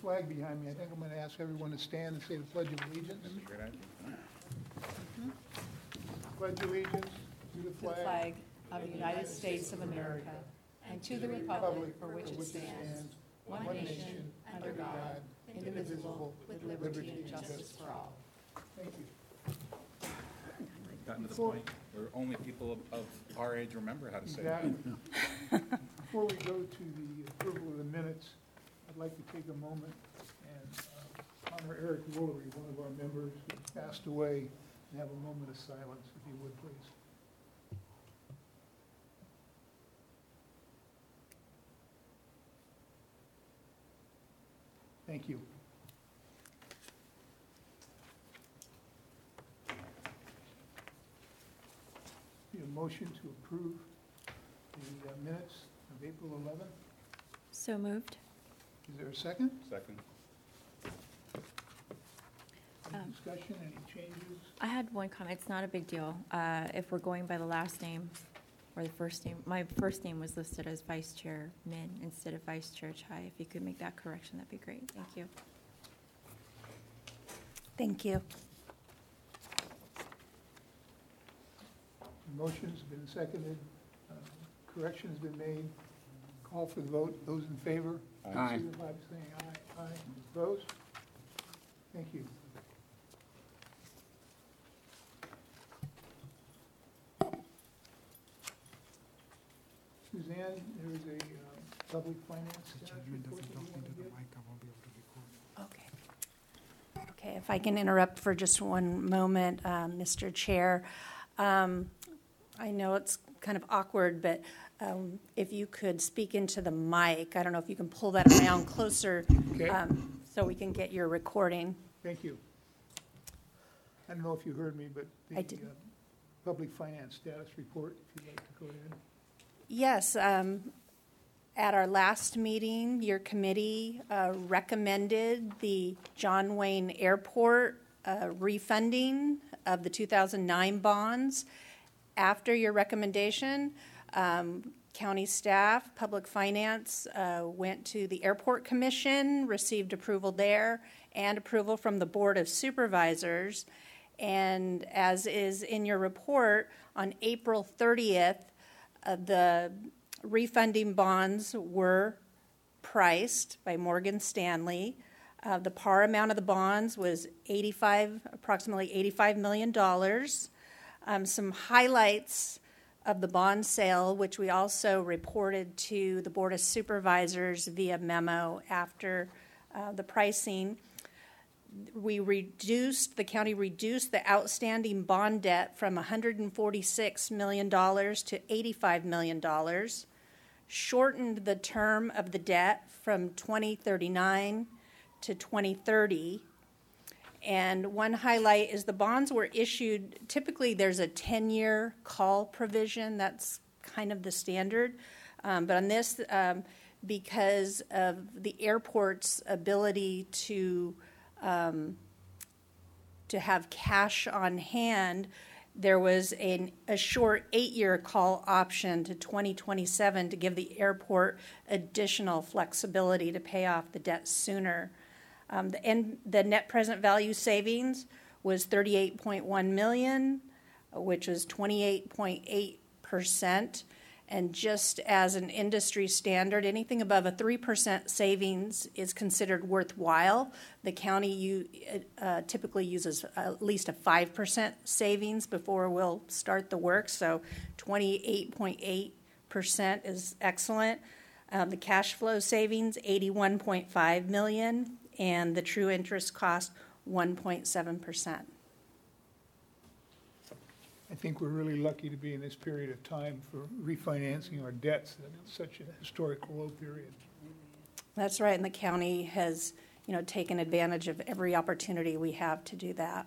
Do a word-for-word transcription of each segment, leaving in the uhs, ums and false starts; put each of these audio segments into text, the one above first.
flag behind me, I think I'm going to ask everyone to stand and say the Pledge of Allegiance. Great idea. Pledge allegiance to the The flag flag of the United States of America and to the republic for which it stands, one nation, under God, indivisible, with liberty and justice for all. Thank you. Gotten to the Before- point where only people of, of our age remember how to say Got it. it. Before we go to the approval of the minutes, I'd like to take a moment and uh, honor Eric Woolery, one of our members who passed away, and have a moment of silence, if you would, please. Thank you. Need a motion to approve the uh, minutes of April eleventh. So moved. Is there a second? Second. Any Um, discussion, any changes? I had one comment. It's not a big deal. Uh, If we're going by the last name or the first name, my first name was listed as Vice Chair Min instead of Vice Chair Chai. If you could make that correction, that'd be great. Thank you. Thank you. The motion's been seconded, uh, correction's been made. Call for the vote. Those in favor? Aye. Signify by saying aye. Aye. Opposed? Thank you. Suzanne, there is a uh, public finance status report that you want to give. Okay. Okay, if I can interrupt for just one moment, um, Mister Chair. Um, I know it's kind of awkward, but um, if you could speak into the mic, I don't know if you can pull that around closer Okay. um, so we can get your recording. Thank you. I don't know if you heard me, but the I didn't. uh, public finance status report, if you'd like to go ahead. Yes, um, at our last meeting, your committee uh, recommended the John Wayne Airport uh, refunding of the two thousand nine bonds. After your recommendation, um, county staff, public finance uh, went to the Airport Commission, received approval there, and approval from the Board of Supervisors. And as is in your report, on April thirtieth, Uh, the refunding bonds were priced by Morgan Stanley. Uh, the par amount of the bonds was eighty-five, approximately eighty-five million dollars. Um, some highlights of the bond sale, which we also reported to the Board of Supervisors via memo after uh, the pricing. We reduced, the county reduced the outstanding bond debt from one hundred forty-six million dollars to eighty-five million dollars, shortened the term of the debt from twenty thirty-nine to twenty thirty. And one highlight is the bonds were issued, typically there's a ten-year call provision, that's kind of the standard. Um, but on this, um, because of the airport's ability to Um, to have cash on hand, there was an, a short eight-year call option to twenty twenty-seven to give the airport additional flexibility to pay off the debt sooner. Um, the, end, the net present value savings was thirty-eight point one million dollars, which was twenty-eight point eight percent. And just as an industry standard, anything above a three percent savings is considered worthwhile. The county u- uh, typically uses at least a five percent savings before we'll start the work, so twenty-eight point eight percent is excellent. Um, the cash flow savings, eighty-one point five million dollars, and the true interest cost, one point seven percent. I think we're really lucky to be in this period of time for refinancing our debts at such a historic low period. That's right, and the county has, you know, taken advantage of every opportunity we have to do that.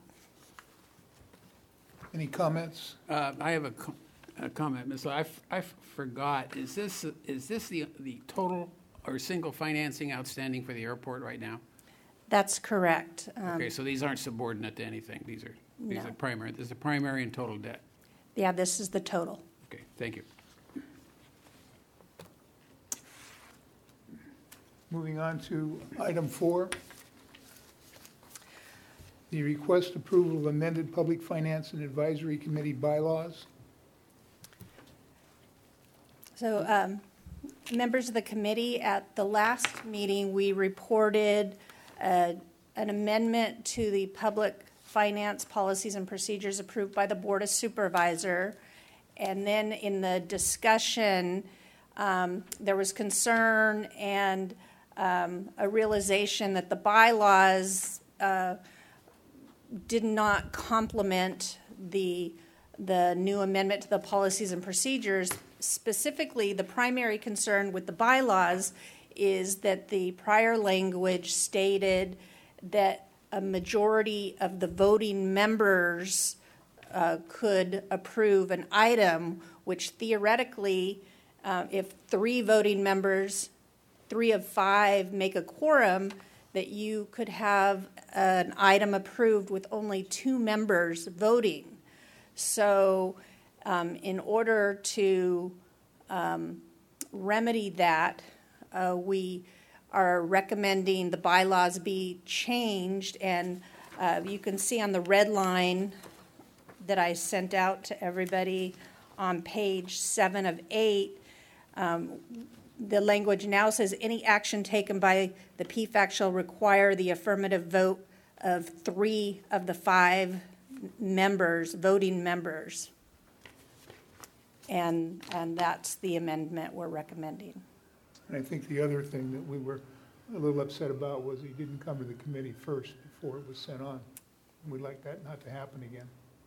Any comments? Uh, I have a, co- a comment, Miz Lowe. I, f- I f- forgot, is this, is this the, the total or single financing outstanding for the airport right now? That's correct. Um, Okay, so these aren't subordinate to anything. These are, these No. are primary. This is the primary and total debt. Yeah, this is the total. Okay, thank you. Moving on to item four. The request approval of amended Public Finance and Advisory Committee bylaws. So, um, members of the committee, at the last meeting, we reported uh, an amendment to the public finance policies and procedures approved by the Board of Supervisor. And then in the discussion, um, there was concern and um, a realization that the bylaws uh, did not complement the the new amendment to the policies and procedures. Specifically, the primary concern with the bylaws is that the prior language stated that a majority of the voting members uh, could approve an item, which theoretically, uh, if three voting members, three of five make a quorum, that you could have an item approved with only two members voting. So um, in order to um, remedy that, uh, we are recommending the bylaws be changed, and uh, you can see on the red line that I sent out to everybody on page seven of eight, um, the language now says any action taken by the P FAC shall require the affirmative vote of three of the five members, voting members. And, and that's the amendment we're recommending. And I think the other thing that we were a little upset about was he didn't come to the committee first before it was sent on. We'd like that not to happen again.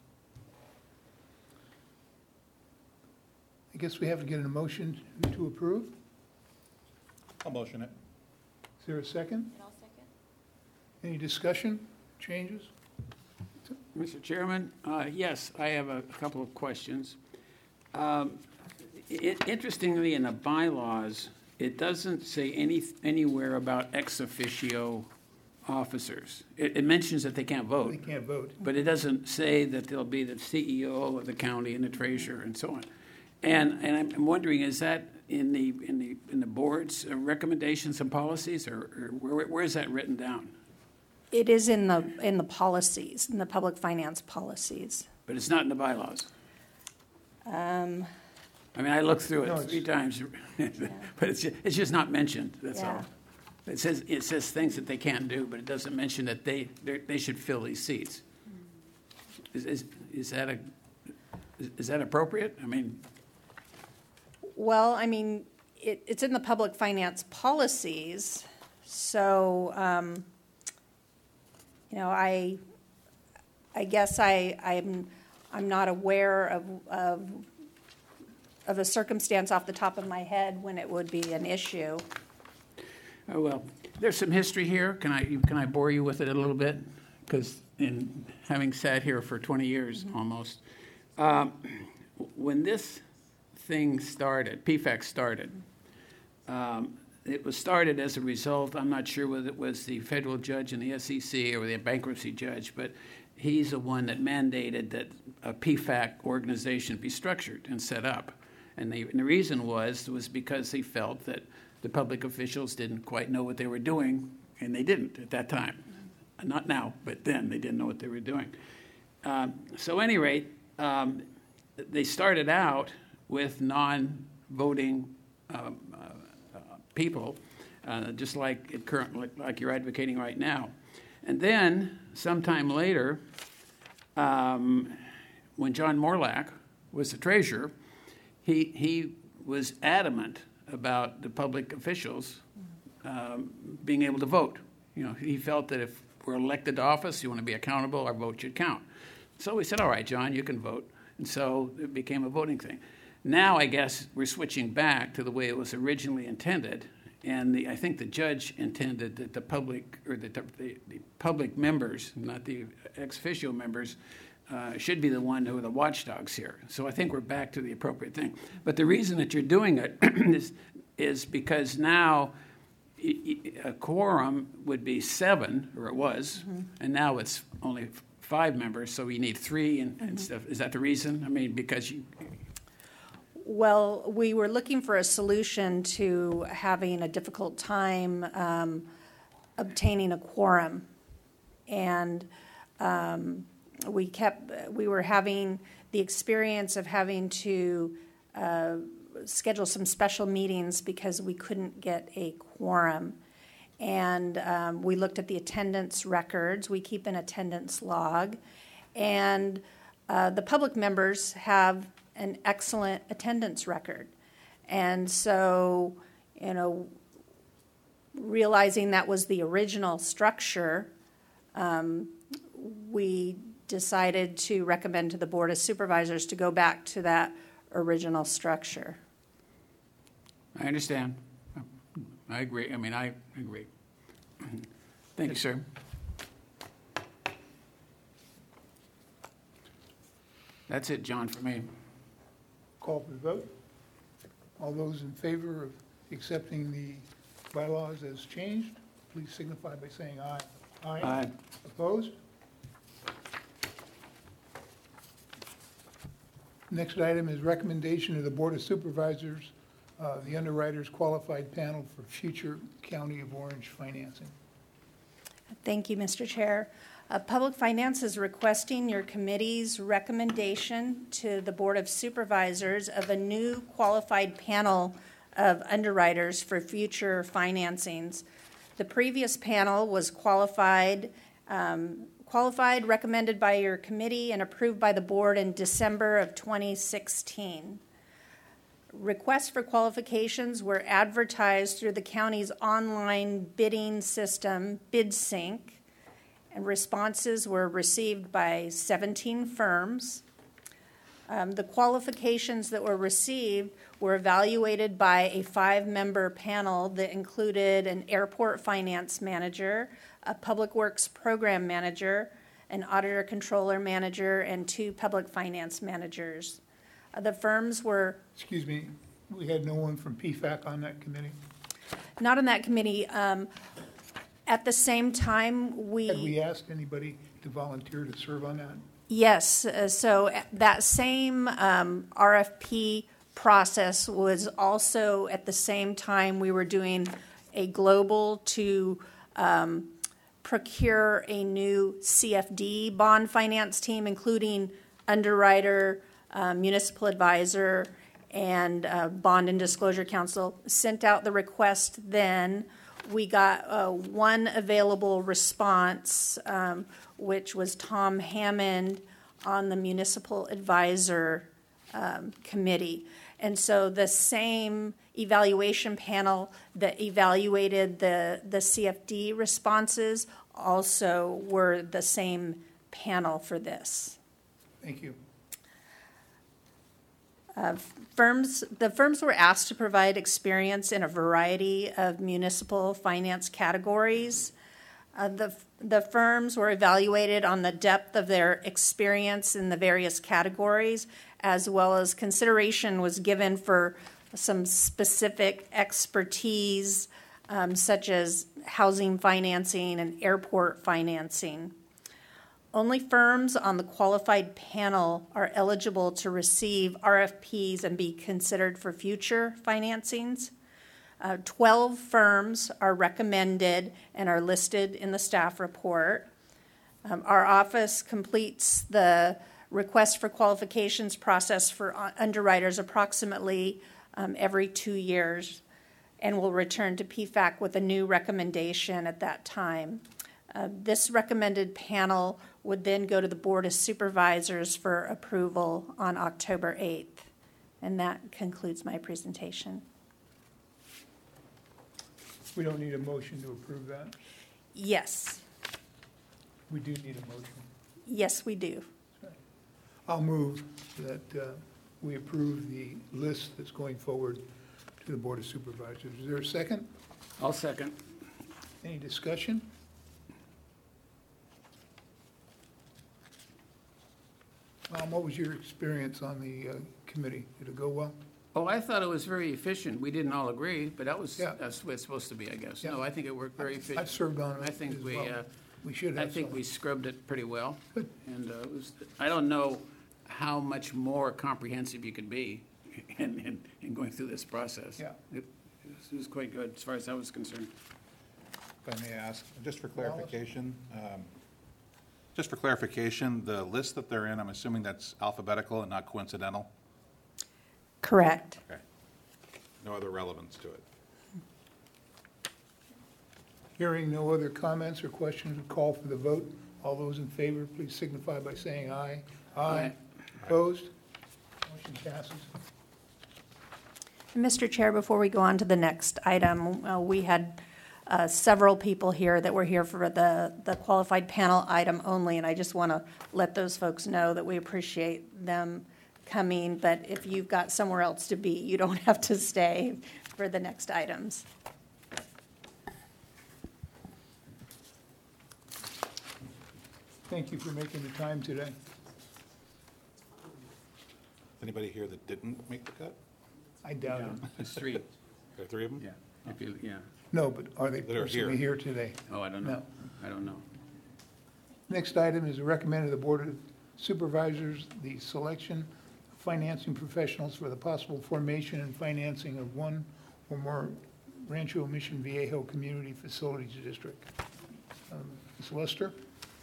I guess we have to get an motion to approve. I'll motion it. Is there a second? And I'll second. Any discussion, changes? Mister Chairman, uh, yes, I have a couple of questions. Um, it, interestingly, in the bylaws, it doesn't say any anywhere about ex officio officers. It, it mentions that they can't vote. They can't vote. But it doesn't say that they'll be the C E O of the county and the treasurer and so on. And and I'm wondering, is that in the in the in the board's recommendations and policies, or, or where, where is that written down? It is in the in the policies, in the public finance policies. But it's not in the bylaws. Um, I mean, I looked through it No, three it's- times, but it's just, it's just not mentioned. That's Yeah. all. It says it says things that they can't do, but it doesn't mention that they they're- they should fill these seats. Is is, is that a is, is that appropriate? I mean, Well, I mean, it, it's in the public finance policies, so, um, you know, I, I guess I, I'm, I'm not aware of, of, of a circumstance off the top of my head when it would be an issue. oh well, there's some history here. Can I can I bore you with it a little bit? Because in having sat here for twenty years almost, um, when this thing started, P FAC started, um, it was started as a result, I'm not sure whether it was the federal judge in the S E C or the bankruptcy judge, but he's the one that mandated that a P FAC organization be structured and set up. And the, and the reason was, was because he felt that the public officials didn't quite know what they were doing, and they didn't at that time. Not now, but then they didn't know what they were doing. Um, so at any rate, um, they started out with non-voting um, uh, uh, people, uh, just like it current, like, like you're advocating right now. And then, sometime later, um, when John Morlack was the treasurer, he he was adamant about the public officials um, being able to vote. You know, he felt that if we're elected to office, you want to be accountable, our vote should count. So we said, all right, John, you can vote. And so it became a voting thing. Now, I guess, we're switching back to the way it was originally intended, and the, I think the judge intended that the public, or the, the, the public members, not the ex officio members, uh, should be the one who are the watchdogs here. So I think we're back to the appropriate thing. But the reason that you're doing it is, is because now a quorum would be seven, or it was, mm-hmm. and now it's only five members, so you need three and, mm-hmm. and stuff. Is that the reason? I mean, because you... Well, we were looking for a solution to having a difficult time um, obtaining a quorum. And um, we kept, we were having the experience of having to uh, schedule some special meetings because we couldn't get a quorum. And um, we looked at the attendance records. We keep an attendance log. And uh, the public members have an excellent attendance record. And so, you know, realizing that was the original structure, um, we decided to recommend to the Board of Supervisors to go back to that original structure. I understand. I agree. I mean, I agree. Thank you, sir. That's it, John, for me. Call for the vote. All those in favor of accepting the bylaws as changed, please signify by saying aye. Aye. Opposed? Next item is recommendation of the Board of Supervisors, uh, the Underwriters Qualified Panel for future County of Orange financing. Thank you, Mister Chair. Uh, Public Finance is requesting your committee's recommendation to the Board of Supervisors of a new qualified panel of underwriters for future financings. The previous panel was qualified, um, qualified, recommended by your committee, and approved by the board in December of twenty sixteen. Requests for qualifications were advertised through the county's online bidding system, BidSync, and responses were received by seventeen firms. Um, the qualifications that were received were evaluated by a five-member panel that included an airport finance manager, a public works program manager, an auditor controller manager, and two public finance managers. Uh, the firms were Excuse me, we had no one from P FAC on that committee? not on that committee. Um, at the same time, we... Had we asked anybody to volunteer to serve on that? Yes, uh, so that same um, R F P process was also at the same time we were doing a global to um, procure a new C F D bond finance team, including underwriter, uh, municipal advisor, and uh, bond and disclosure counsel. Sent out the request then. We got uh, one available response, um, which was Tom Hammond on the municipal advisor um, committee. And so the same evaluation panel that evaluated the, the C F D responses also were the same panel for this. Thank you. Uh, firms, the firms were asked to provide experience in a variety of municipal finance categories. Uh, the, the firms were evaluated on the depth of their experience in the various categories, as well as consideration was given for some specific expertise, um, such as housing financing and airport financing. Only firms on the qualified panel are eligible to receive R F Ps and be considered for future financings. Uh, twelve firms are recommended and are listed in the staff report. Um, our office completes the request for qualifications process for underwriters approximately um, every two years and will return to P FAC with a new recommendation at that time. Uh, this recommended panel would then go to the Board of Supervisors for approval on October eighth. And that concludes my presentation. We don't need a motion to approve that? Yes. We do need a motion. Yes, we do. I'll move that uh, we approve the list that's going forward to the Board of Supervisors. Is there a second? I'll second. Any discussion? Um, What was your experience on the uh, committee? Did it go well? Oh, I thought it was very efficient. We didn't all agree, but that was, Yeah. that's what it's supposed to be, I guess. Yeah. No, I think it worked very I've efficient. served on I it think as we, well. uh, We should I have think some. we scrubbed it pretty well. Good. And uh, it was, I don't know how much more comprehensive you could be in, in, in going through this process. Yeah. It, it was quite good as far as I was concerned. If I may ask, just for clarification, um, just for clarification, the list that they're in, I'm assuming that's alphabetical and not coincidental? Correct. Okay. No other relevance to it? Hearing no other comments or questions, we call for the vote. All those in favor, please signify by saying aye. Aye. Opposed? Motion passes. Mister Chair, before we go on to the next item, uh, we had uh, several people here that were here for the, the qualified panel item only, and I just want to let those folks know that we appreciate them coming, but if you've got somewhere else to be, you don't have to stay for the next items. Thank you for making the time today. Anybody here that didn't make the cut? I doubt it. It's three. There are three of them? Yeah, if you, yeah. No, but are they That are personally here. here today? Oh, I don't know. No. I don't know. Next item is to recommend to the Board of Supervisors the selection of financing professionals for the possible formation and financing of one or more Rancho Mission Viejo Community Facilities District. Um, Miz Lester,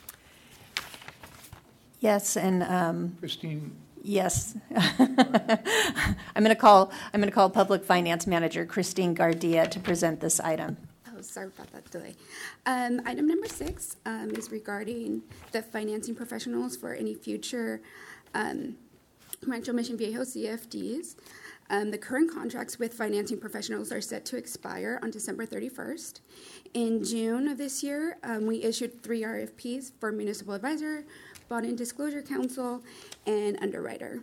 Yes, and um, Christine, yes. I'm going to call, I'm going to call Public Finance Manager Christine Gardia to present this item. Oh, sorry about that delay. Um, item number six um, is regarding the financing professionals for any future um, Rancho Mission Viejo C F Ds. Um, the current contracts with financing professionals are set to expire on December thirty-first. In June of this year, um, we issued three R F Ps for Municipal Advisor, Bond and Disclosure Council, and Underwriter.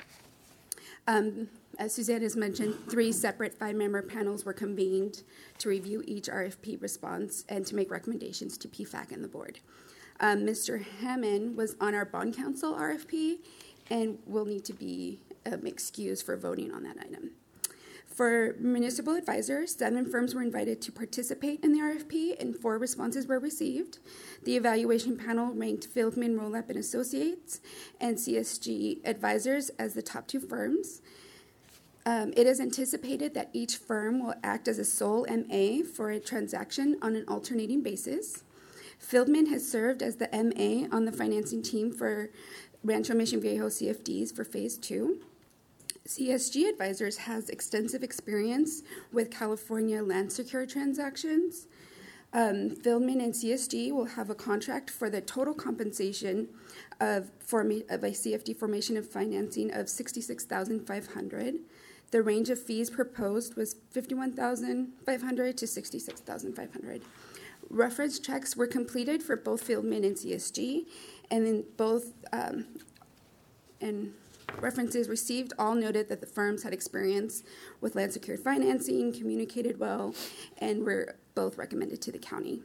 Um, as Suzanne has mentioned, three separate five-member panels were convened to review each R F P response and to make recommendations to P FAC and the board. Um, Mister Hammond was on our Bond Council R F P and will need to be um, excused for voting on that item. For municipal advisors, seven firms were invited to participate in the R F P, and four responses were received. The evaluation panel ranked Fieldman, Rollup and Associates and C S G Advisors as the top two firms. Um, it is anticipated that each firm will act as a sole M A for a transaction on an alternating basis. Fieldman has served as the M A on the financing team for Rancho Mission Viejo C F Ds for Phase two. C S G Advisors has extensive experience with California land secure transactions. Um, Fieldman and C S G will have a contract for the total compensation of, forma- of a C F D formation of financing of sixty-six thousand five hundred dollars. The range of fees proposed was fifty-one thousand five hundred dollars to sixty-six thousand five hundred dollars. Reference checks were completed for both Fieldman and C S G, and then both um, and references received all noted that the firms had experience with land secured financing, communicated well, and were both recommended to the county.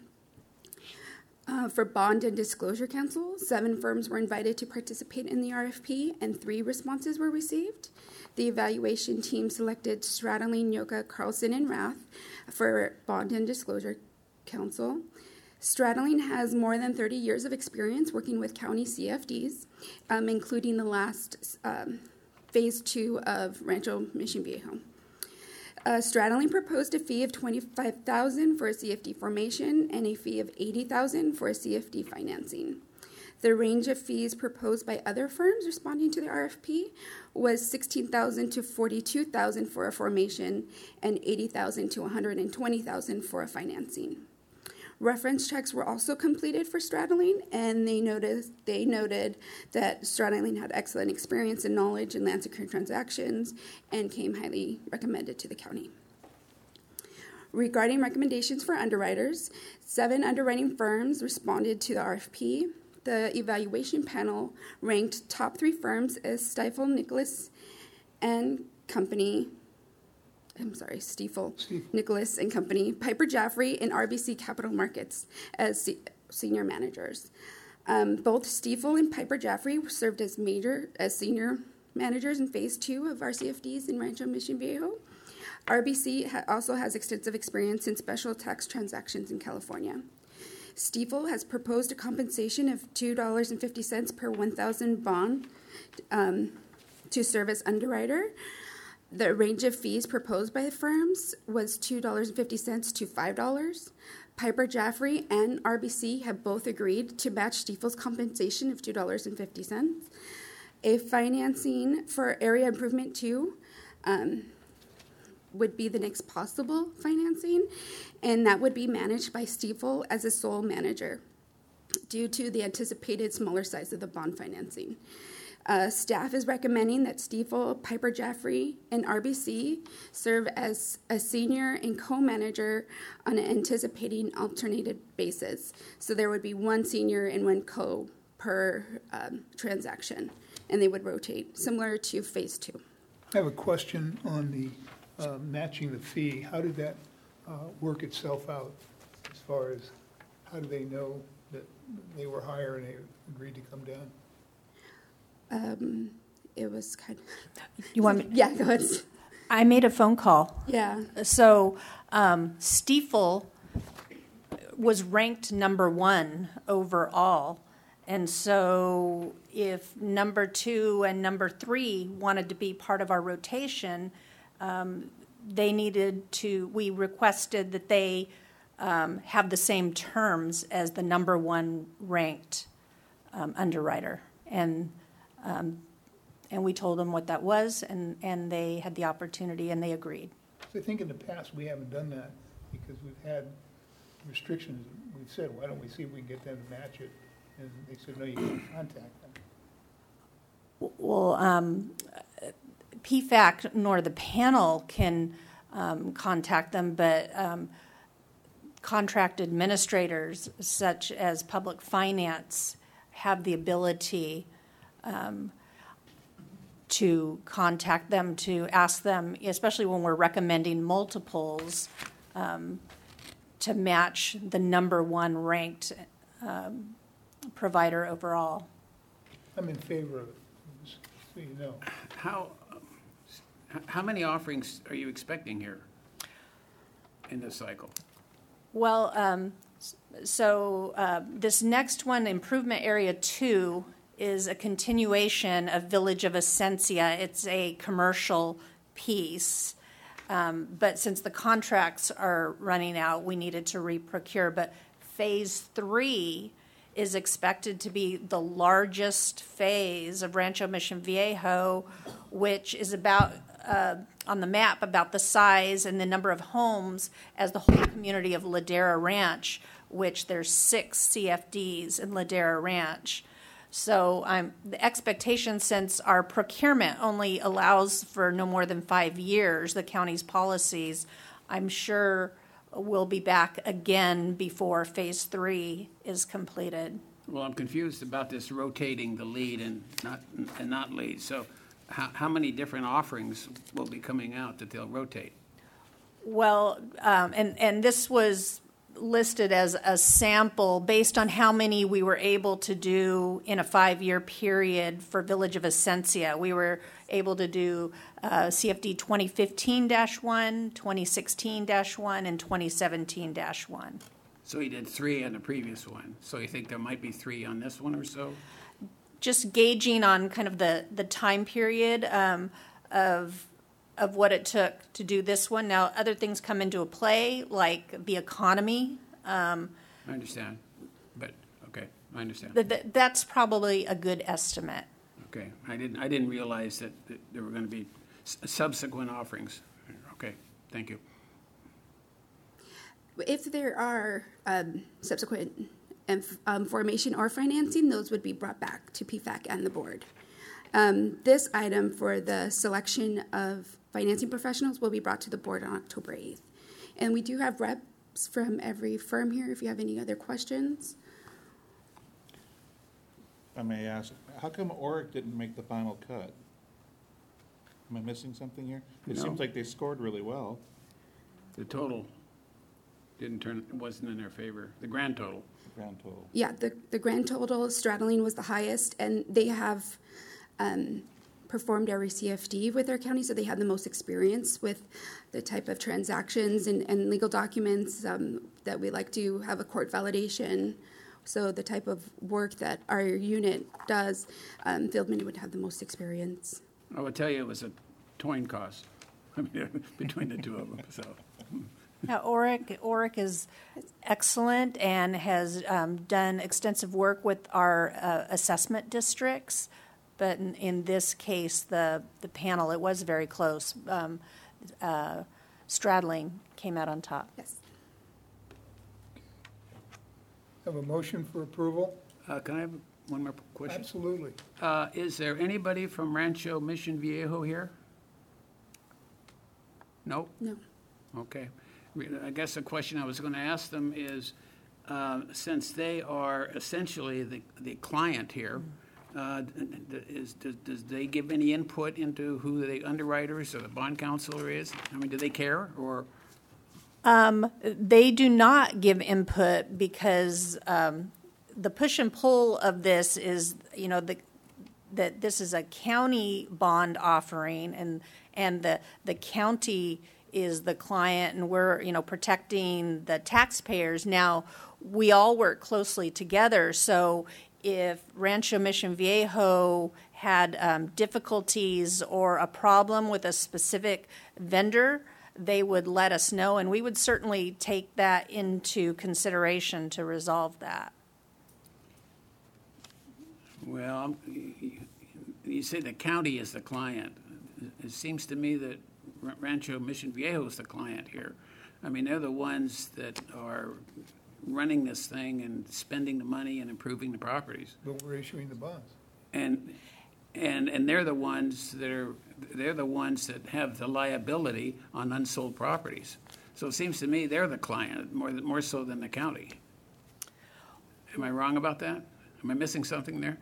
Uh, for Bond and Disclosure Council, seven firms were invited to participate in the R F P, and three responses were received. The evaluation team selected Stradling, Yoka, Carlson, and Rath for Bond and Disclosure Council. Stradling has more than thirty years of experience working with county C F Ds, um, including the last um, phase two of Rancho Mission Viejo. Uh, Stradling proposed a fee of twenty-five thousand dollars for a C F D formation and a fee of eighty thousand dollars for a C F D financing. The range of fees proposed by other firms responding to the R F P was sixteen thousand dollars to forty-two thousand dollars for a formation and eighty thousand dollars to one hundred twenty thousand dollars for a financing. Reference checks were also completed for Stradling, and they noticed they noted that Stradling had excellent experience and knowledge in land secured transactions and came highly recommended to the county. Regarding recommendations for underwriters, seven underwriting firms responded to the R F P. The evaluation panel ranked top three firms as Stifel, Nicholas, and Company. I'm sorry, Stiefel, Nicholas and Company, Piper Jaffray, and R B C Capital Markets as se- senior managers. Um, both Stiefel and Piper Jaffray served as major as senior managers in Phase Two of R C F Ds in Rancho Mission Viejo. R B C ha- also has extensive experience in special tax transactions in California. Stiefel has proposed a compensation of two dollars and fifty cents per one thousand bond um, to serve as underwriter. The range of fees proposed by the firms was two dollars and fifty cents to five dollars. Piper Jaffray and R B C have both agreed to match Stifel's compensation of two dollars and fifty cents. A financing for area improvement two um, would be the next possible financing, and that would be managed by Stifel as a sole manager due to the anticipated smaller size of the bond financing. Uh, staff is recommending that Stifel, Piper Jaffray, and R B C serve as a senior and co-manager on an anticipating alternated basis. So there would be one senior and one co per um, transaction, and they would rotate, similar to phase two. I have a question on the uh, matching the fee. How did that uh, work itself out as far as how do they know that they were higher and they agreed to come down? Um, it was kind of... You want me? Yeah, go ahead. I made a phone call. Yeah. So um, Stifel was ranked number one overall. And so if number two and number three wanted to be part of our rotation, um, they needed to, we requested that they um, have the same terms as the number one ranked um, underwriter. And um, and we told them what that was, and, and they had the opportunity, and they agreed. So I think in the past, we haven't done that because we've had restrictions. We've said, why don't we see if we can get them to match it? And they said, no, you can't contact them. Well, um, P FAC nor the panel can um, contact them, but um, contract administrators such as public finance have the ability um, to contact them, to ask them, especially when we're recommending multiples, um, to match the number one ranked um, provider overall. I'm in favor of it, just so you know. How, how many offerings are you expecting here in this cycle? Well, um, so uh, this next one, Improvement Area two, is a continuation of Village of Essentia. It's a commercial piece. Um, but since the contracts are running out, we needed to re-procure. But phase three is expected to be the largest phase of Rancho Mission Viejo, which is about, uh, on the map, about the size and the number of homes as the whole community of Ladera Ranch, which there's six C F Ds in Ladera Ranch. So um, the expectation, since our procurement only allows for no more than five years, the county's policies, I'm sure we'll be back again before phase three is completed. Well, I'm confused about this rotating the lead and not and not lead. So how, how many different offerings will be coming out that they'll rotate? Well, um, and, and this was listed as a sample based on how many we were able to do in a five-year period for Village of Essentia. We were able to do uh, C F D twenty fifteen dash one, twenty sixteen dash one, and twenty seventeen dash one. So you did three on the previous one. So you think there might be three on this one or so? Just gauging on kind of the, the time period um, of of what it took to do this one. Now, other things come into play, like the economy. Um, I understand, but, okay, I understand. th- th- that's probably a good estimate. Okay, I didn't, I didn't realize that, that there were going to be s- subsequent offerings. Okay, thank you. If there are um, subsequent inf- um, formation or financing, those would be brought back to P FAC and the board. Um, this item for the selection of financing professionals will be brought to the board on October eighth. And we do have reps from every firm here if you have any other questions. If I may ask, how come Oric didn't make the final cut? Am I missing something here? It No. seems like they scored really well. The total didn't turn, wasn't in their favor, the grand total. Grand total. Yeah, the, the grand total, Straddling was the highest, and they have um, performed every C F D with their county, so they had the most experience with the type of transactions and, and legal documents um, that we like to have a court validation. So the type of work that our unit does, um, Fieldman would have the most experience. I would tell you it was a towing cost. I mean, between the two of them, so. Now, Oric, Oric is excellent and has um, done extensive work with our uh, assessment districts, but in, in this case, the, the panel, it was very close. Um, uh, Stradling came out on top. Yes. Have a motion for approval? Uh, Can I have one more question? Absolutely. Uh, Is there anybody from Rancho Mission Viejo here? No? No. Okay. Re- I guess the question I was going to ask them is, uh, since they are essentially the, the client here, uh, d- d- is, does, does they give any input into who the underwriters or the bond counselor is? I mean, do they care, or? They do not give input because um, the push and pull of this is, you know, the, that this is a county bond offering, and and the the county is the client, and we're, you know, protecting the taxpayers. Now, we all work closely together, so if Rancho Mission Viejo had um, difficulties or a problem with a specific vendor, they would let us know, and we would certainly take that into consideration to resolve that. Well, I'm- you say the county is the client. It seems to me that Rancho Mission Viejo is the client here. I mean, they're the ones that are running this thing and spending the money and improving the properties. But we're issuing the bonds. And, and, and they're the ones that are, they're the ones that have the liability on unsold properties. So it seems to me they're the client, more, than- more so than the county. Am I wrong about that? Am I missing something there?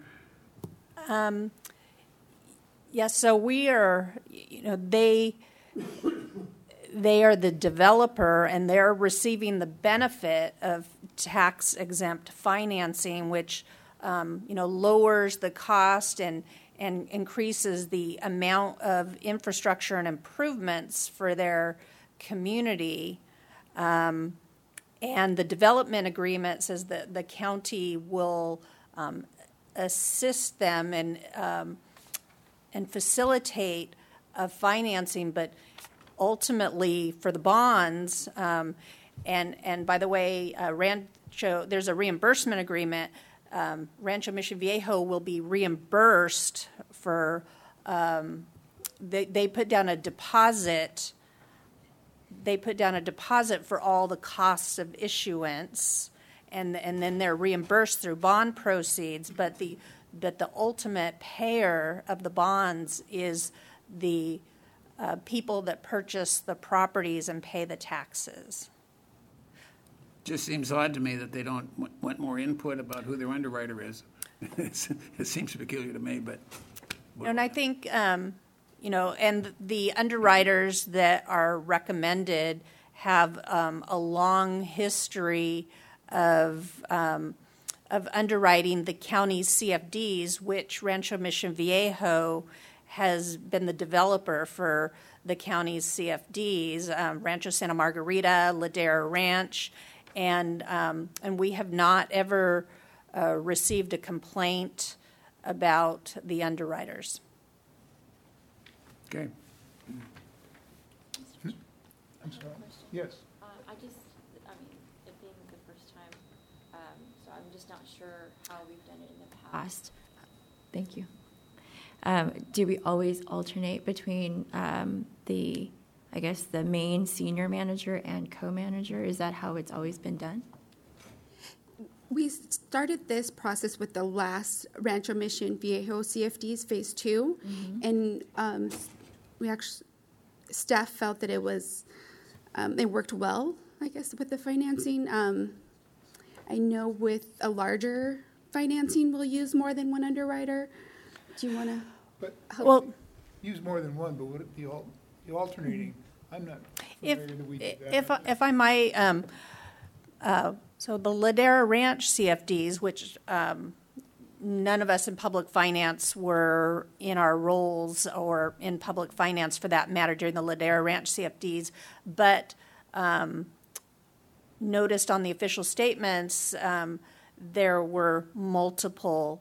Yes, so we are, you know, they, they are the developer, and they're receiving the benefit of tax-exempt financing, which, um, you know, lowers the cost and, and increases the amount of infrastructure and improvements for their community. Um, and the development agreement says that the county will um, assist them and um, and facilitate uh, financing, but ultimately for the bonds, um, and and by the way, uh, Rancho, there's a reimbursement agreement. Um, Rancho Mission Viejo will be reimbursed for. Um, they they put down a deposit. They put down a deposit for all the costs of issuance, and and then they're reimbursed through bond proceeds. But the but the ultimate payer of the bonds is the uh, people that purchase the properties and pay the taxes. Just seems odd to me that they don't w- want more input about who their underwriter is. It's- It seems peculiar to me, but. And I think, um, you know, and the underwriters that are recommended have um, a long history of um, of underwriting the county's C F Ds, which Rancho Mission Viejo has been the developer for the county's C F Ds, um, Rancho Santa Margarita, Ladera Ranch, and um, and we have not ever uh, received a complaint about the underwriters. Okay. I'm sorry. Yes. Uh, I just, I mean, it being the first time, um, so I'm just not sure how we've done it in the past. Thank you. Um, do we always alternate between um, the, I guess, the main senior manager and co-manager? Is that how it's always been done? We started this process with the last Rancho Mission Viejo C F Ds Phase Two, and um, we actually staff felt that it was um, it worked well, I guess, with the financing. Um, I know with a larger financing, we'll use more than one underwriter. Do you want to? But Well, use more than one, but would it be al- the alternating? I'm not if familiar that we do that. if I- if I might, um, uh, so the Ladera Ranch C F Ds, which um, none of us in public finance were in our roles or in public finance for that matter during the Ladera Ranch C F Ds, but um, noticed on the official statements um, there were multiple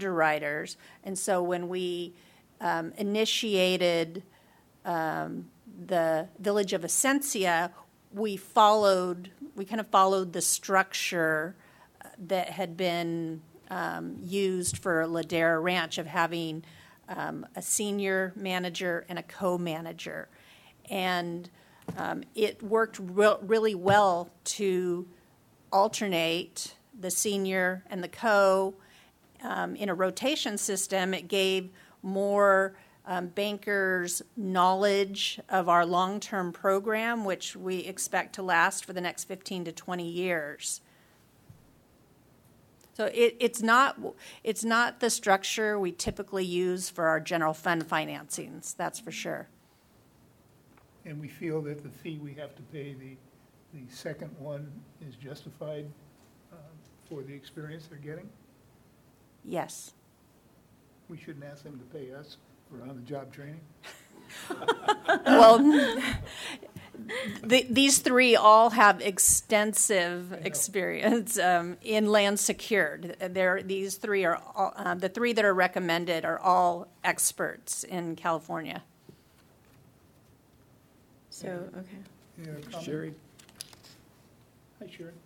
underwriters, and so when we um, initiated um, the Village of Essentia, we followed, we kind of followed the structure that had been um, used for Ladera Ranch of having um, a senior manager and a co-manager. And um, it worked re- really well to alternate the senior and the co um, in a rotation system. It gave more um, bankers knowledge of our long-term program, which we expect to last for the next fifteen to twenty years. So it, it's not it's not the structure we typically use for our general fund financings, that's for sure. And we feel that the fee we have to pay, the, the second one, is justified uh, for the experience they're getting? Yes. We shouldn't ask them to pay us for on-the-job training? Well, the, these three all have extensive experience um, in land secured. They're, these three are all, um, the three that are recommended are all experts in California. So, okay. Any other comment? Sherry? Hi, Sharon.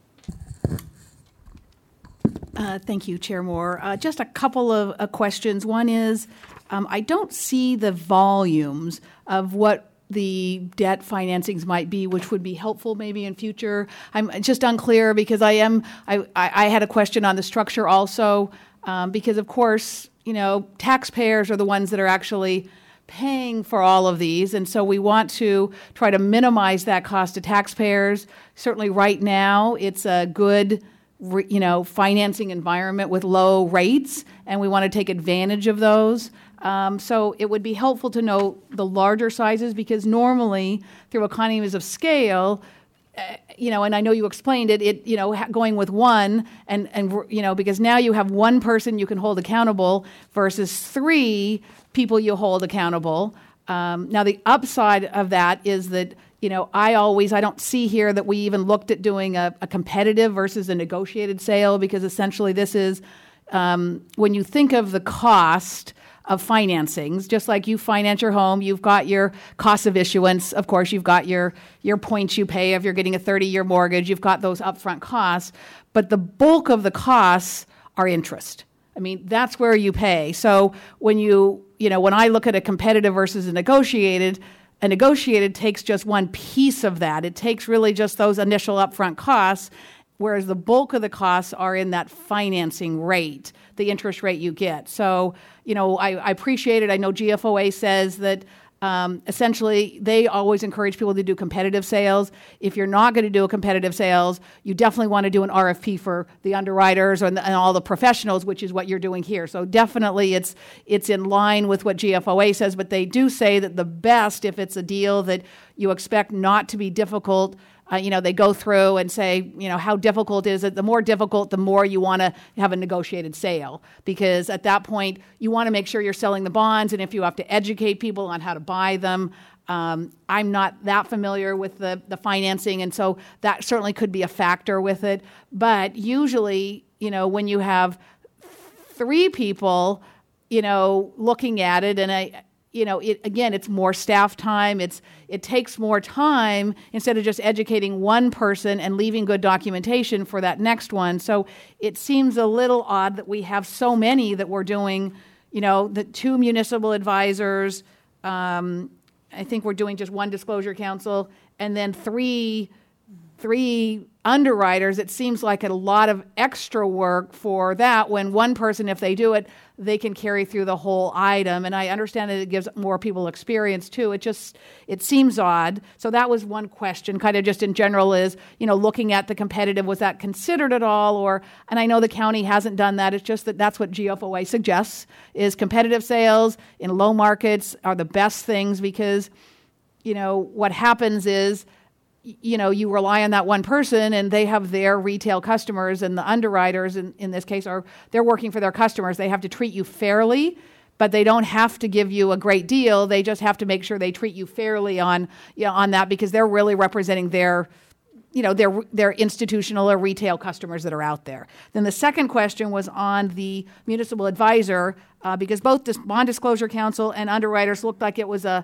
Uh, Thank you, Chair Moore. Uh, Just a couple of uh, questions. One is, um, I don't see the volumes of what the debt financings might be, which would be helpful maybe in future. I'm just unclear because I am, I, I I had a question on the structure also, um, because of course, you know, taxpayers are the ones that are actually paying for all of these, and so we want to try to minimize that cost to taxpayers. Certainly right now, it's a good, you know, financing environment with low rates, and we want to take advantage of those. Um, so it would be helpful to know the larger sizes, because normally through economies of scale, uh, you know, and I know you explained it, it, you know, ha- going with one and, and, you know, because now you have one person you can hold accountable versus three people you hold accountable. Um, now the upside of that is that, you know, I always, I don't see here that we even looked at doing a, a competitive versus a negotiated sale, because essentially this is, um, when you think of the cost of financings, just like you finance your home, you've got your cost of issuance. Of course, you've got your, your points you pay if you're getting a thirty-year mortgage. You've got those upfront costs. But the bulk of the costs are interest. I mean, that's where you pay. So when you, you know, when I look at a competitive versus a negotiated, a negotiated takes just one piece of that. It takes really just those initial upfront costs, whereas the bulk of the costs are in that financing rate, the interest rate you get. So, you know, I, I appreciate it. I know G F O A says that um, essentially they always encourage people to do competitive sales. If you're not going to do a competitive sales, you definitely want to do an R F P for the underwriters and, the, and all the professionals, which is what you're doing here. So definitely it's it's in line with what G F O A says, but they do say that the best, if it's a deal that you expect not to be difficult, Uh, you know, they go through and say, you know, how difficult is it? The more difficult, the more you want to have a negotiated sale, because at that point, you want to make sure you're selling the bonds, and if you have to educate people on how to buy them, um, I'm not that familiar with the, the financing, and so that certainly could be a factor with it. But usually, you know, when you have three people, you know, looking at it, and I, you know, it, again, it's more staff time. It's it takes more time instead of just educating one person and leaving good documentation for that next one. So it seems a little odd that we have so many that we're doing, you know, the two municipal advisors. Um, I think we're doing just one disclosure council, and then three three underwriters. It seems like a lot of extra work for that, when one person, if they do it, they can carry through the whole item. And I understand that it gives more people experience too. It just, it seems odd. So that was one question, kind of just in general, is, you know, looking at the competitive, was that considered at all? Or, and I know the county hasn't done that. It's just that that's what G F O A suggests, is competitive sales in low markets are the best things, because, you know, what happens is, you know, you rely on that one person, and they have their retail customers, and the underwriters in, in this case are, they're working for their customers. They have to treat you fairly, but they don't have to give you a great deal. They just have to make sure they treat you fairly on, you know, on that, because they're really representing their, you know, their, their institutional or retail customers that are out there. Then the second question was on the municipal advisor, uh, because both this bond disclosure council and underwriters looked like it was a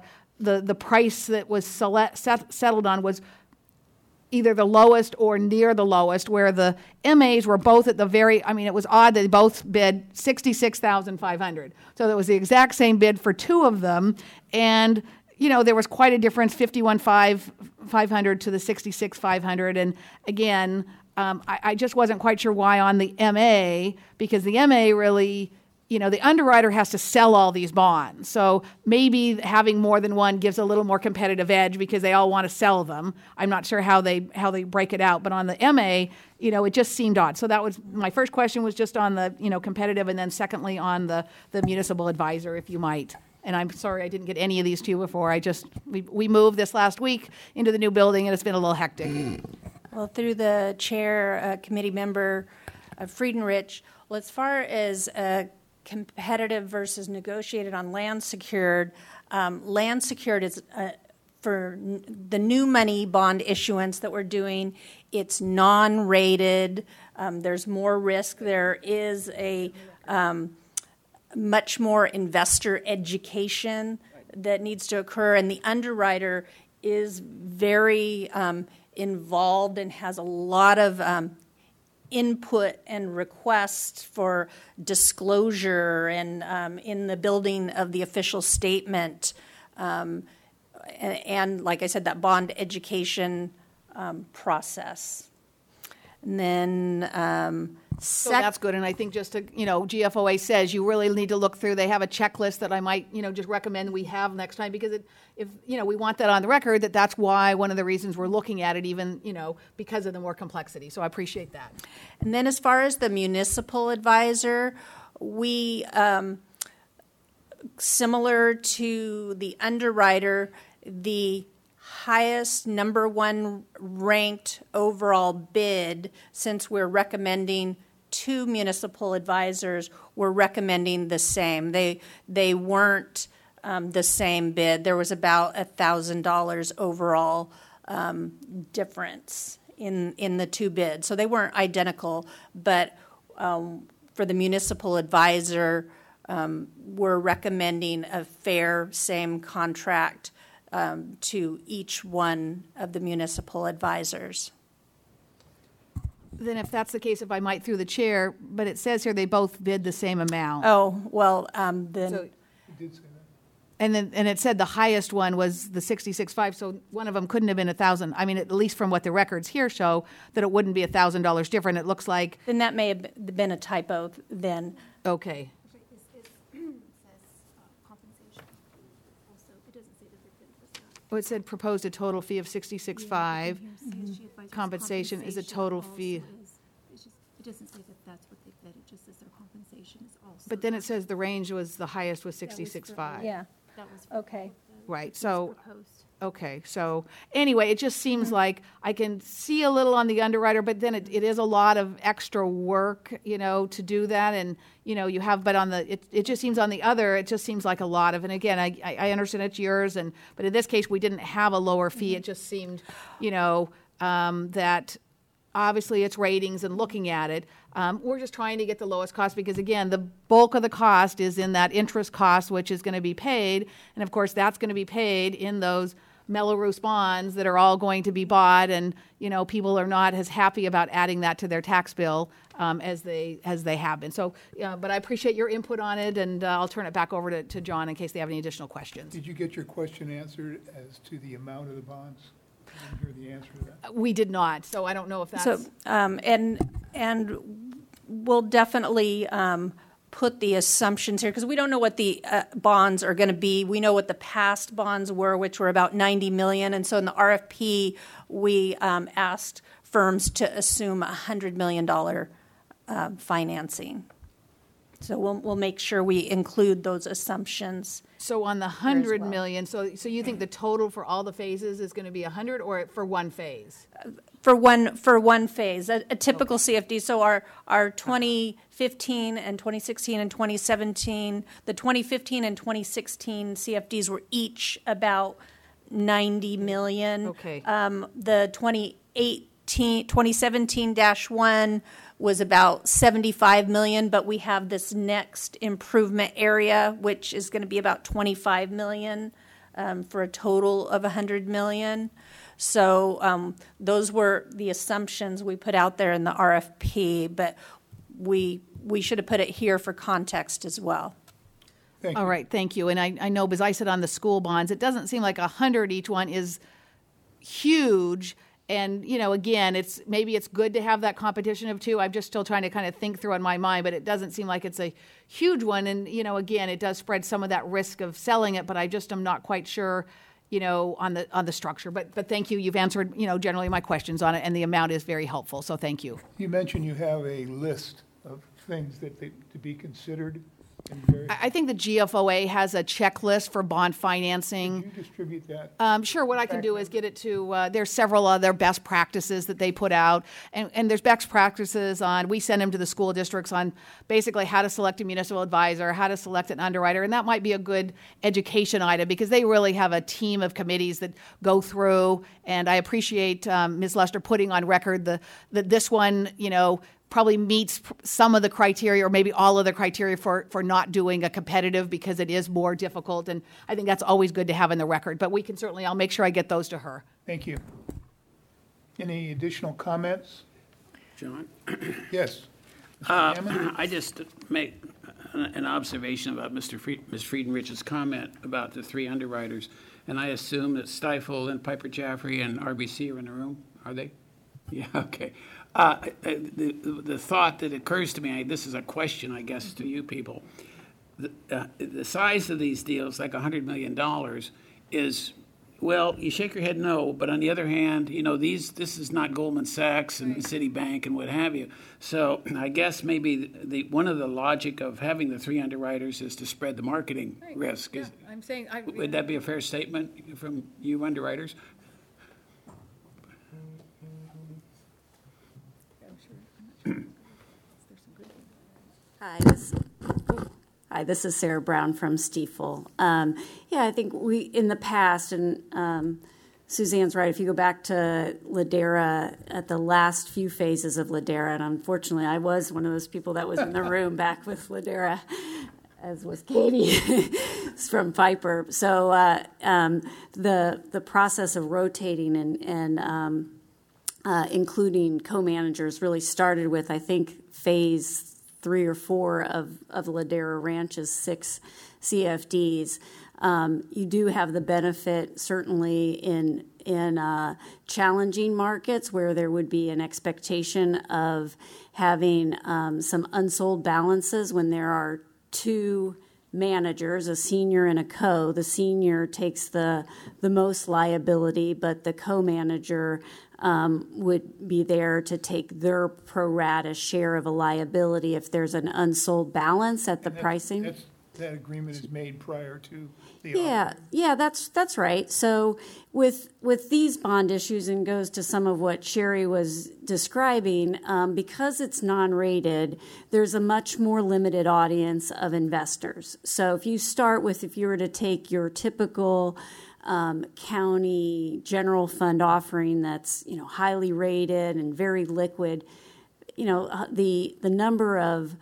the, the price that was select, set, settled on was either the lowest or near the lowest, where the M As were both at the very, I mean, it was odd, they both bid sixty-six thousand five hundred dollars. So that was the exact same bid for two of them, and, you know, there was quite a difference, fifty-one thousand five hundred to the sixty-six thousand five hundred, and again, um, I, I just wasn't quite sure why on the M A, because the M A really, you know, the underwriter has to sell all these bonds. So maybe having more than one gives a little more competitive edge because they all want to sell them. I'm not sure how they how they break it out, but on the M A, you know, it just seemed odd. So that was my first question, was just on the, you know, competitive, and then secondly on the the municipal advisor, if you might. And I'm sorry I didn't get any of these to you before. I just we we moved this last week into the new building, and it's been a little hectic. Well, through the chair, uh, committee member uh, Friedenrich, well, as far as uh, competitive versus negotiated on land secured, um, land secured is uh, for n- the new money bond issuance that we're doing. It's non-rated. Um, there's more risk. There is a um, much more investor education that needs to occur, and the underwriter is very um, involved and has a lot of um, input and requests for disclosure and um, in the building of the official statement, um, and, and like I said, that bond education um, process. And then um, So sec- that's good, and I think just to, you know, G F O A says you really need to look through. They have a checklist that I might, you know, just recommend we have next time, because it, if, you know, we want that on the record, that that's why, one of the reasons we're looking at it, even, you know, because of the more complexity. So I appreciate that. And then as far as the municipal advisor, we, um, similar to the underwriter, the highest number one ranked overall bid, since we're recommending two municipal advisors, we're recommending the same. They they weren't um, the same bid. There was about a thousand dollars overall um, difference in in the two bids. So they weren't identical, but um, for the municipal advisor, um, we're recommending a fair same contract Um, to each one of the municipal advisors. Then if that's the case, if I might through the chair, but it says here they both bid the same amount. Oh, well, um, then, So, You did say that. and then, and it said the highest one was the sixty-six five, so one of them couldn't have been a thousand. I mean, at least from what the records here show, that it wouldn't be a thousand dollars different. It looks like, then that may have been a typo then. okay. Oh, it said proposed a total fee of sixty-six five. Compensation is a total fee. It doesn't say that that's what they bid, it just says their compensation is also. But then it says the range was, the highest was sixty-six five. Yeah, That was okay. Right, so, proposed. okay, so, anyway, it just seems like I can see a little on the underwriter, but then it, it is a lot of extra work, you know, to do that, and, you know, you have, but on the, it, it just seems on the other, it just seems like a lot of, and again, I, I I understand it's yours, and, but in this case, we didn't have a lower fee, it just seemed, you know, um, that obviously it's ratings and looking at it. Um, we're just trying to get the lowest cost because, again, the bulk of the cost is in that interest cost, which is going to be paid. And, of course, that's going to be paid in those Mello-Roos bonds that are all going to be bought. And, you know, people are not as happy about adding that to their tax bill um, as they as they have been. So, uh, but I appreciate your input on it, and uh, I'll turn it back over to, to John in case they have any additional questions. Did you get your question answered as to the amount of the bonds? I didn't hear the answer to that. We did not, so I don't know if that's... So, um, and, and we'll definitely um, put the assumptions here, because we don't know what the uh, bonds are going to be. We know what the past bonds were, which were about ninety million dollars, and so in the R F P, we um, asked firms to assume one hundred million dollars uh, financing. So we'll, we'll make sure we include those assumptions. So on the hundred well. million, so, so you think the total for all the phases is going to be a hundred, or for one phase? For one, for one phase, a, a typical C F D. So our, our twenty fifteen and twenty sixteen and twenty seventeen, the twenty fifteen and twenty sixteen C F Ds were each about ninety million. Okay. Um, the twenty eighteen, twenty seventeen dash one was about seventy-five million, but we have this next improvement area, which is going to be about twenty-five million. um, for a total of one hundred million dollars. So um, those were the assumptions we put out there in the R F P, but we we should have put it here for context as well. Thank All you. right, thank you. And I, I know, because I sit on the school bonds, it doesn't seem like a hundred each one is huge. And, you know, again, it's maybe it's good to have that competition of two. I'm just still trying to kind of think through in my mind, but it doesn't seem like it's a huge one. And, you know, again, it does spread some of that risk of selling it, but I just am not quite sure, you know, on the on the structure. But but thank you. You've answered, you know, generally my questions on it, and the amount is very helpful. So thank you. You mentioned you have a list of things that they, to be considered. And very, I I think the G F O A has a checklist for bond financing. Can you distribute that? Um, sure. What I can do is get it to, uh, there's several other best practices that they put out. And, and there's best practices on, we send them to the school districts on basically how to select a municipal advisor, how to select an underwriter. And that might be a good education item because they really have a team of committees that go through. And I appreciate um, Miz Lester putting on record the, that this one, you know, probably meets some of the criteria or maybe all of the criteria for, for not doing a competitive because it is more difficult. And I think that's always good to have in the record. But we can certainly, I'll make sure I get those to her. Thank you. Any additional comments? John? Yes. Uh, Mister Hammond? I just make an observation about Mister Fried, Miz Friedenrich's comment about the three underwriters, and I assume that Stifel and Piper Jaffray and R B C are in the room. Are they? Yeah. Okay. Uh, the, the thought that occurs to me, this is a question, I guess, to you people. The, uh, the size of these deals, like one hundred million dollars, is, well, you shake your head no, but on the other hand, you know, these this is not Goldman Sachs and Citibank and what have you. So I guess maybe the one of the logic of having the three underwriters is to spread the marketing Right. risk. Yeah, Is, I'm saying, I, would that be a fair statement from you underwriters? Hi, this, hi, this is Sarah Brown from Stifel. Um, yeah, I think we, in the past, and um, Suzanne's right, if you go back to Ladera, at the last few phases of Ladera, and unfortunately I was one of those people that was in the room back with Ladera, as was Katie from Piper. So uh, um, the the process of rotating and, and um, uh, including co-managers really started with, I think, phase three or four of, of Ladera Ranch's six C F Ds. Um, you do have the benefit, certainly in in uh, challenging markets where there would be an expectation of having um, some unsold balances when there are two managers, a senior and a co. The senior takes the the most liability, but the co-manager um, would be there to take their pro rata share of a liability if there's an unsold balance at the And that- pricing. that's- That agreement is made prior to the Yeah, offer. yeah, that's that's right. So with with these bond issues, and goes to some of what Sherry was describing, um, because it's non-rated, there's a much more limited audience of investors. So if you start with, if you were to take your typical um, county general fund offering that's, you know, highly rated and very liquid, you know, uh, the the number of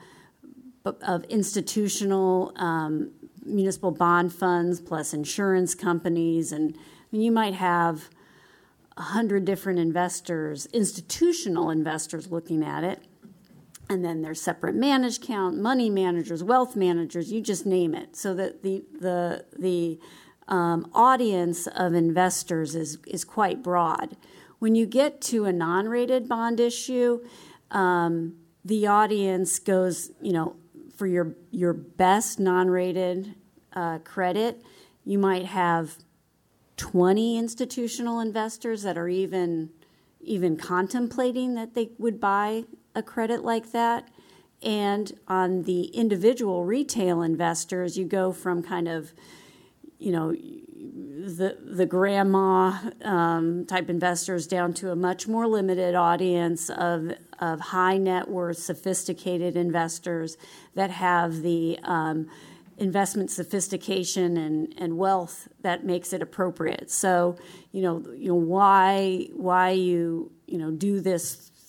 of institutional um, municipal bond funds plus insurance companies, and I mean, you might have a hundred different investors, institutional investors looking at it, and then there's separate managed account, money managers, wealth managers, you just name it. So that the the the um, audience of investors is is quite broad. When you get to a non-rated bond issue, um, the audience goes, you know, for your your best non-rated uh, credit, you might have twenty institutional investors that are even even contemplating that they would buy a credit like that. And on the individual retail investors, you go from kind of, you know, the the grandma um, type investors down to a much more limited audience of of high net worth, sophisticated investors that have the um, investment sophistication and, and wealth that makes it appropriate. So, you know, you know why why you you know do this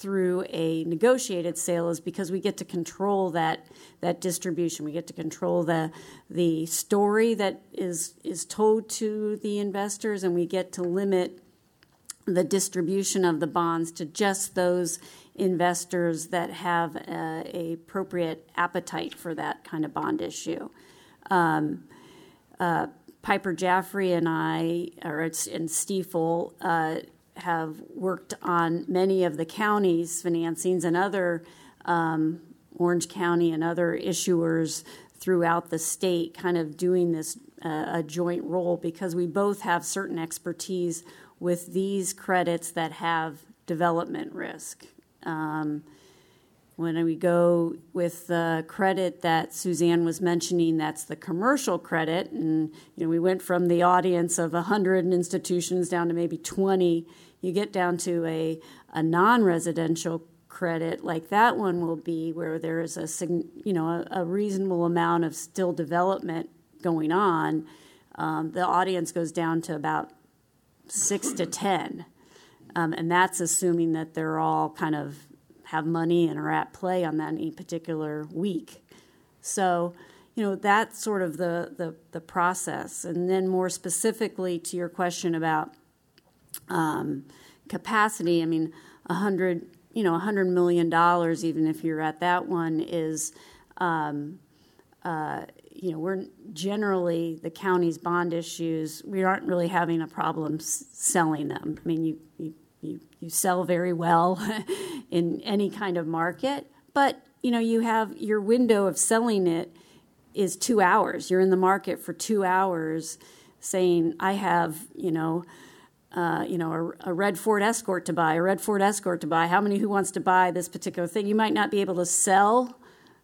through a negotiated sale is because we get to control that that distribution. We get to control the the story that is is told to the investors, and we get to limit the distribution of the bonds to just those investors that have a, a appropriate appetite for that kind of bond issue. Um, uh, Piper Jaffray and I, or it's and Stiefel, uh, have worked on many of the county's financings and other um, Orange County and other issuers throughout the state, kind of doing this uh, a joint role, because we both have certain expertise with these credits that have development risk. Um, when we go with the credit that Suzanne was mentioning, that's the commercial credit, and you know we went from the audience of one hundred institutions down to maybe twenty. You get down to a, a non-residential credit like that one will be, where there is a you know a, a reasonable amount of still development going on. Um, the audience goes down to about six to ten, um, and that's assuming that they're all kind of have money and are at play on that any particular week. So, you know, that's sort of the, the, the process. And then more specifically to your question about um, capacity, I mean, a hundred, you know, a hundred million dollars, even if you're at that one, is, um, uh, you know, we're generally the county's bond issues. We aren't really having a problem s- selling them. I mean, you you. You, you sell very well in any kind of market, but you know you have your window of selling it is two hours. You're in the market for two hours, saying I have you know uh, you know a, a red Ford Escort to buy, a red Ford Escort to buy. How many who wants to buy this particular thing? You might not be able to sell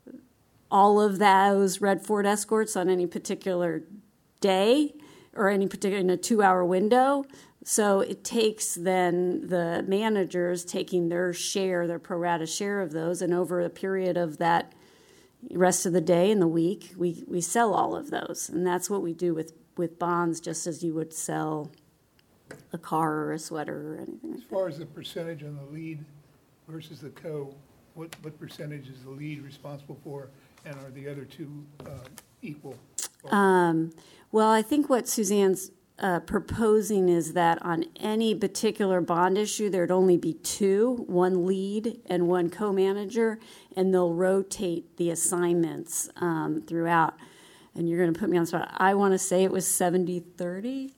all of those red Ford Escorts on any particular day or any particular in a two-hour window. So it takes then the managers taking their share, their pro rata share of those, and over a period of that rest of the day and the week, we, we sell all of those. And that's what we do with, with bonds, just as you would sell a car or a sweater or anything like As far as the percentage on the lead versus the co, what, what percentage is the lead responsible for, and are the other two uh, equal? that. Um, well, I think what Suzanne's Uh, proposing is that on any particular bond issue, there'd only be two, one lead and one co-manager, and they'll rotate the assignments um, throughout. And you're going to put me on the spot. I want to say it was seventy thirty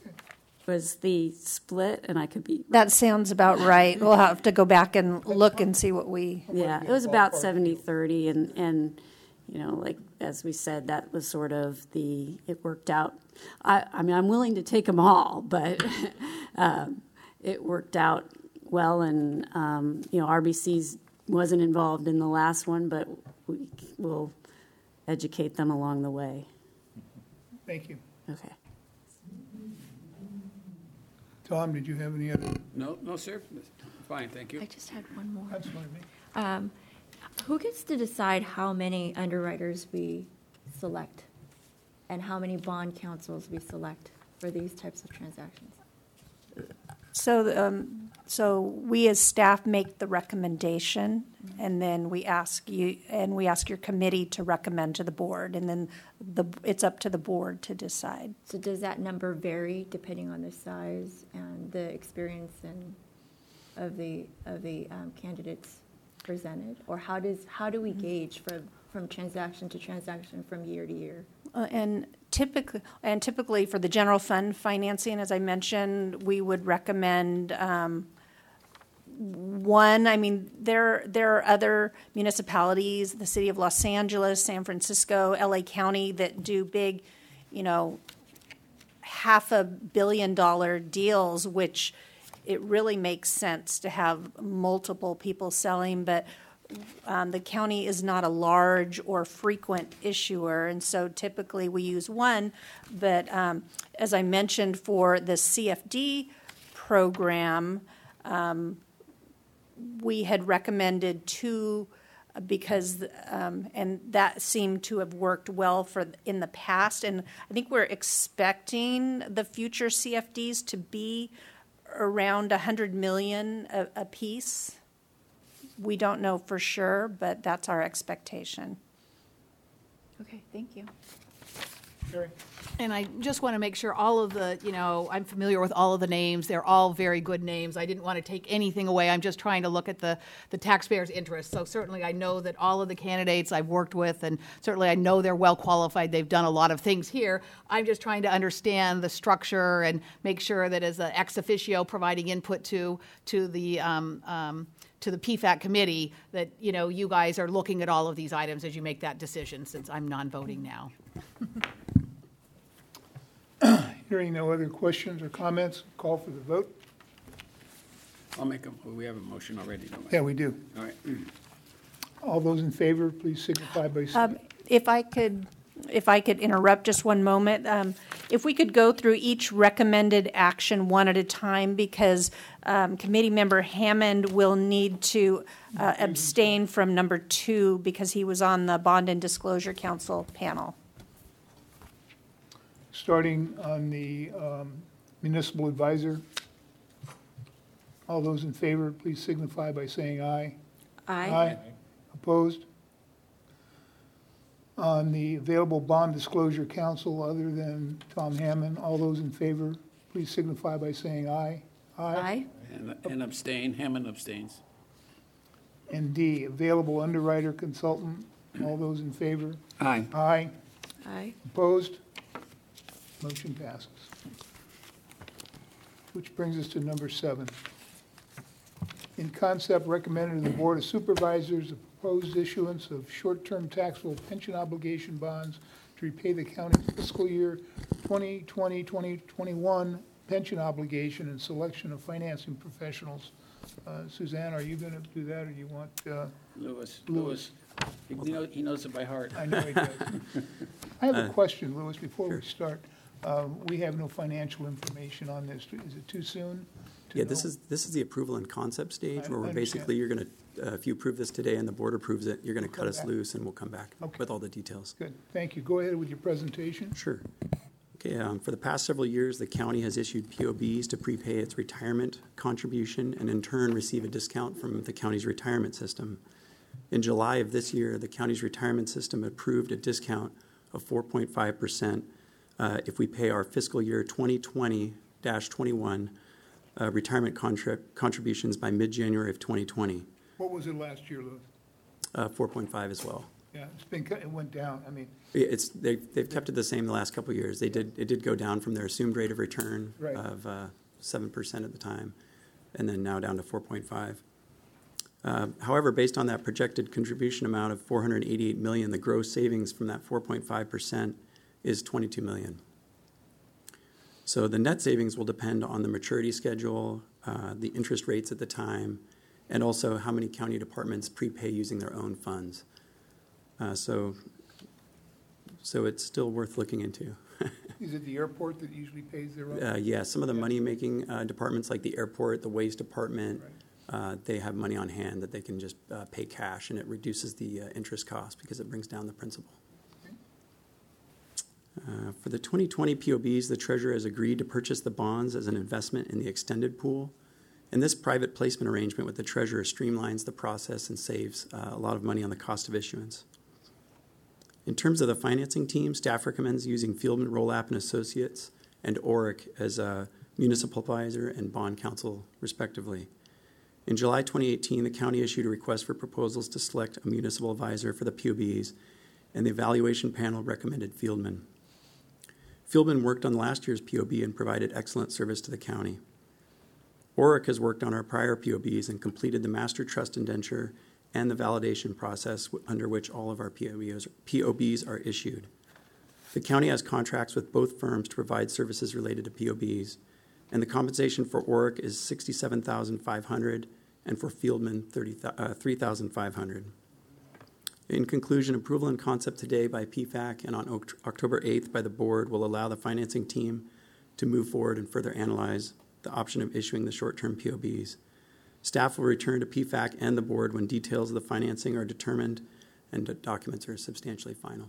was the split, and I could be... That sounds about right. We'll have to go back and look and see what we... Yeah, it was about seventy thirty, and, and you know, like, as we said, that was sort of the... It worked out. I, I mean, I'm willing to take them all, but um, it worked out well, and, um, you know, R B C's wasn't involved in the last one, but we will educate them along the way. Thank you. Okay. Tom, did you have any other? No, no, sir. Fine, thank you. I just had one more. That's fine, me. Um, who gets to decide how many underwriters we select and how many bond counsels we select for these types of transactions? So, um, so we as staff make the recommendation, and then we ask you, and we ask your committee to recommend to the board, and then the, it's up to the board to decide. So does that number vary depending on the size and the experience and of the of the um, candidates presented, or how does how do we gauge from from transaction to transaction from year to year? Uh, and typically, and typically for the general fund financing, as I mentioned, we would recommend um, one. I mean, there there are other municipalities, the city of Los Angeles, San Francisco, L A County, that do big, you know, half a billion dollar deals, which it really makes sense to have multiple people selling, but Um, the county is not a large or frequent issuer, and so typically we use one. But um, as I mentioned, for the C F D program, um, we had recommended two because, um, and that seemed to have worked well for in the past. And I think we're expecting the future C F Ds to be around one hundred million a, a piece. we don't know for sure, but that's our expectation. Okay, thank you. Sherry? And I just want to make sure all of the, you know, I'm familiar with all of the names. They're all very good names. I didn't want to take anything away. I'm just trying to look at the, the taxpayers' interests. So certainly I know that all of the candidates I've worked with, and certainly I know they're well qualified. They've done a lot of things here. I'm just trying to understand the structure and make sure that as an ex officio providing input to, to the, um, um, to the P FAC committee, that, you know, you guys are looking at all of these items as you make that decision, since I'm non-voting now. Hearing no other questions or comments, call for the vote. I'll make a, we have a motion already, don't we? Yeah, we do. All right. All those in favor, please signify by Um, saying. If I could, if I could interrupt just one moment, um, if we could go through each recommended action one at a time, because um, Committee Member Hammond will need to uh, abstain from number two because he was on the Bond and Disclosure Council panel. Starting on the um, municipal advisor. All those in favor, please signify by saying aye. Aye. Opposed? On the available bond disclosure council, other than Tom Hammond, all those in favor, please signify by saying aye. Aye. And and abstain, Hammond abstains. And D, available underwriter consultant, all those in favor? Aye. Aye. Aye. Opposed? Motion passes. Which brings us to number seven. In concept, recommended to the Board of Supervisors the proposed issuance of short-term taxable pension obligation bonds to repay the county's fiscal year twenty twenty, twenty twenty-one pension obligation and selection of financing professionals. Uh, Suzanne, are you going to do that, or do you want? uh, Lewis, Lewis. Lewis. He knows, he knows it by heart. I know he does. I have a question, Louis, before we start. Uh, We have no financial information on this. Is it too soon? to Yeah, this know? is, this is the approval and concept stage, I where we're understand. basically, you're going to, uh, if you approve this today and the board approves it, you're going to cut Come us back. loose and we'll come back Okay. with all the details. Good, thank you. Go ahead with your presentation. Sure. Okay, um, for the past several years, the county has issued P O Bs to prepay its retirement contribution and in turn receive a discount from the county's retirement system. In July of this year, the county's retirement system approved a discount of four point five percent uh, if we pay our fiscal year twenty twenty dash twenty-one uh, retirement contra- contributions by mid-January of twenty twenty, What was it last year, Louis? uh, four point five as well. Yeah, it's been, cut- it went down. I mean, It's, they've, they've kept it the same the last couple of years. They did, it did go down from their assumed rate of return Right. of uh, seven percent at the time, and then now down to four point five. Uh, However, based on that projected contribution amount of four hundred eighty-eight million dollars, the gross savings from that four point five percent is twenty-two million dollars. So the net savings will depend on the maturity schedule, uh, the interest rates at the time, and also how many county departments prepay using their own funds. Uh, So So it's still worth looking into. is it the airport that usually pays their own? Uh, yeah, some of the money-making uh, departments, like the airport, the waste department, uh, they have money on hand that they can just uh, pay cash, and it reduces the uh, interest cost because it brings down the principal. Uh, for the twenty twenty P O Bs, the treasurer has agreed to purchase the bonds as an investment in the extended pool. And this private placement arrangement with the treasurer streamlines the process and saves uh, a lot of money on the cost of issuance. In terms of the financing team, staff recommends using Fieldman, Rollap and Associates and Oric as a municipal advisor and bond counsel, respectively. In July twenty eighteen, the county issued a request for proposals to select a municipal advisor for the P O Bs, and the evaluation panel recommended Fieldman. Fieldman worked on last year's P O B and provided excellent service to the county. Oric has worked on our prior P O Bs and completed the master trust indenture and the validation process under which all of our P O Bs, P O Bs are issued. The county has contracts with both firms to provide services related to P O Bs, and the compensation for Oric is sixty-seven thousand five hundred dollars and for Fieldman three thousand five hundred dollars. In conclusion, approval and concept today by P FAC and on October eighth by the board will allow the financing team to move forward and further analyze the option of issuing the short-term P O Bs. Staff will return to P FAC and the board when details of the financing are determined and the documents are substantially final.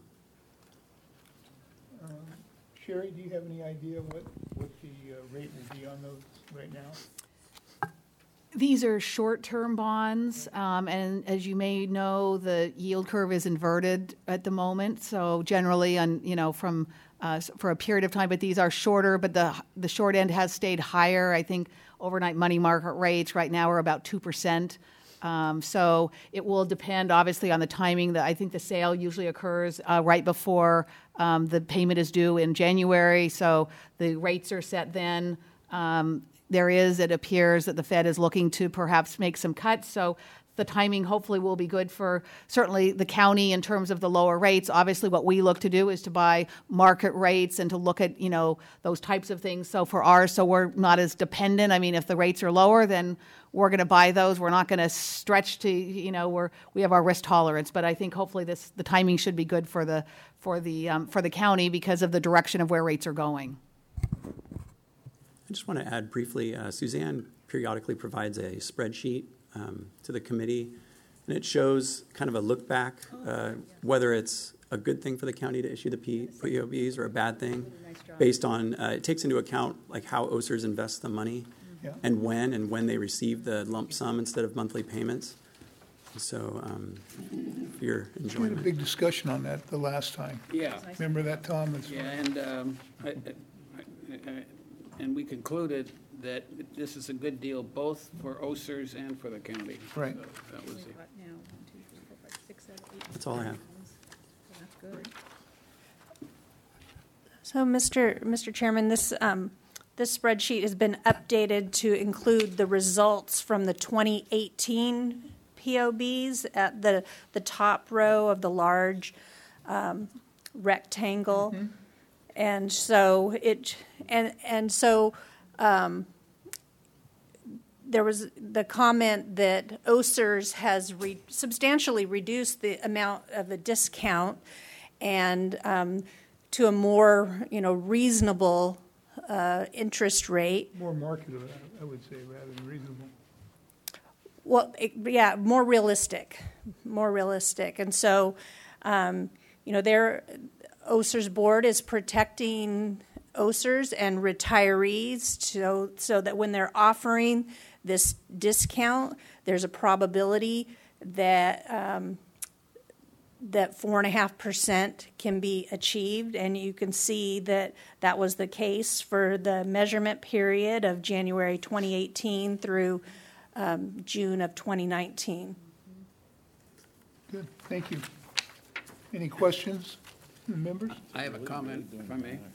Um, Sherry, do you have any idea what, what the uh, rate will be on those right now? These are short-term bonds, um, and as you may know, the yield curve is inverted at the moment. So generally, on you know, from uh, for a period of time, but these are shorter. But the the short end has stayed higher. I think overnight money market rates right now are about two percent. Um, so it will depend, obviously, on the timing. That I think the sale usually occurs uh, right before um, the payment is due in January. So the rates are set then. Um, there is, it appears, that the Fed is looking to perhaps make some cuts. So the timing hopefully will be good for certainly the county in terms of the lower rates. Obviously, what we look to do is to buy market rates and to look at, you know, those types of things. So for ours, so we're not as dependent. I mean, if the rates are lower, then we're going to buy those. We're not going to stretch to, you know, we're we have our risk tolerance. But I think hopefully this the timing should be good for the for the um, for the county because of the direction of where rates are going. I just want to add briefly, uh, Suzanne periodically provides a spreadsheet um, to the committee, and it shows kind of a look back, uh, whether it's a good thing for the county to issue the P O Bs or a bad thing, based on, uh, it takes into account like how O S E R S invest the money Yeah. and when and when they receive the lump sum instead of monthly payments. So um, for your We had a enjoyment. big discussion on that the last time. Yeah. Remember that, Tom? It's- Yeah, and, um, I, I, I, and we concluded that this is a good deal both for O S E R S and for the county. Right. So that was it. That's all I have. So, Mister Mister Chairman, this um, this spreadsheet has been updated to include the results from the twenty eighteen P O Bs at the the top row of the large um, rectangle, Mm-hmm. and so it and and so. Um, there was the comment that O S E R S has re- substantially reduced the amount of the discount and um, to a more, you know, reasonable uh, interest rate. More market, I would say, rather than reasonable. Well, it, yeah, more realistic, more realistic. And so, um, you know, their O S E R S board is protecting O S E R S and retirees so, so that when they're offering this discount, there's a probability that um, that four and a half percent can be achieved, and you can see that that was the case for the measurement period of January twenty eighteen through um, June of twenty nineteen. Good, thank you. Any questions from the members? I have a comment, if I may.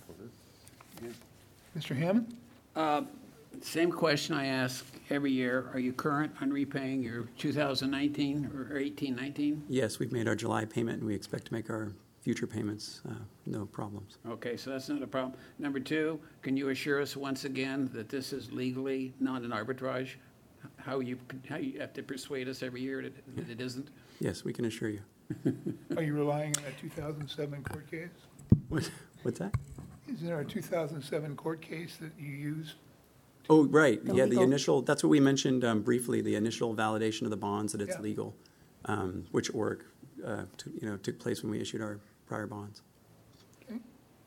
Mister Hammond? Uh, Same question I ask every year. Are you current on repaying your two thousand nineteen or eighteen nineteen? Yes, we've made our July payment, and we expect to make our future payments, uh, no problems. Okay, so that's not a problem. Number two, can you assure us once again that this is legally not an arbitrage? How you, how you have to persuade us every year that that it isn't? Yes, we can assure you. Are you relying on that two thousand seven court case? What, what's that? Is there a two thousand seven court case that you used? Oh, right, The yeah, the legal- initial, that's what we mentioned um, briefly, the initial validation of the bonds that it's Yeah. legal, um, which org, uh, to- you know, took place when we issued our prior bonds. Okay.